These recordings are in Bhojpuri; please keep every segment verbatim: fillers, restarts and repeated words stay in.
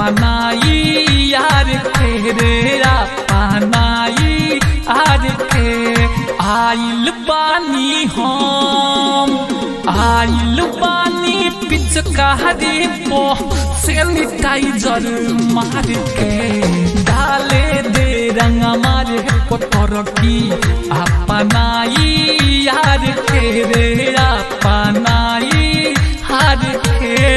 अपनाई यार के रे अपनाई यार के। आइल बानी हम आइल बानी पिचकारी पो सैनिटाइजर मार के। डाले दे रंग मारे पत्थर की अपनाई यार के रे अपनाई यार के।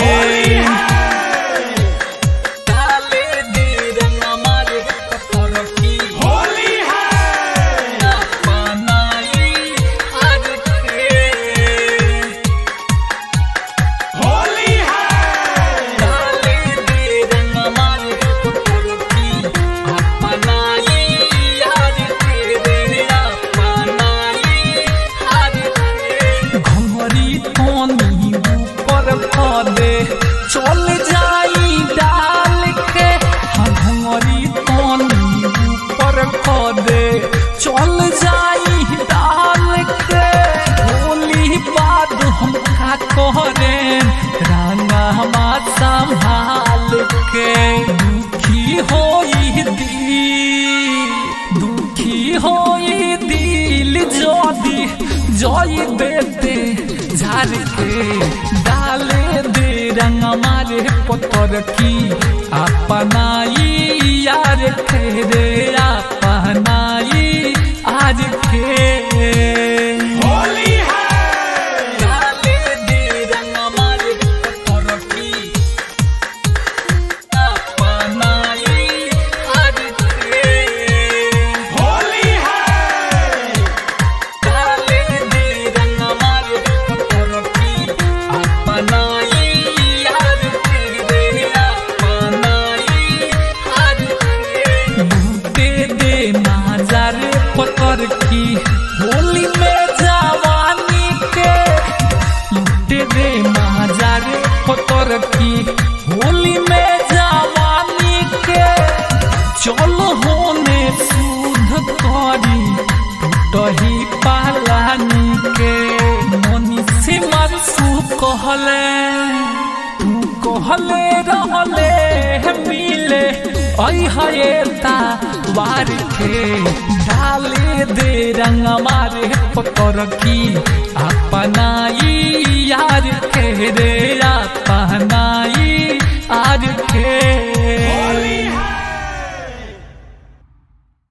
चल जाई डाल के हंगरी तोनी ऊपर खोदे चल जाई डाल के। होली बाद हम का करे रंगा हमार संभाल के। दुखी होई दिल दुखी होई दिल जोदी जोई देते झार के। डाले दे रंग मारे पत्थर की अपनाई यार के रे अपनाई आज के। होली है डाले दे रंग मारे पत्थर की अपनाई आज के। होली है डाले दे रंग मारे पत्थर की अपनाई पत्थर की। होली में जवानी के लुटे दे महाजारे पत्थर की। होली में जवानी के चलो होने शुद्ध करी टूटही पालानी के। मनी से मरसू कहले तू कहले रहले मिले आई हयता वार के। डाले दे रंग मारे पत्थर की अपनाई यार के रे अपना।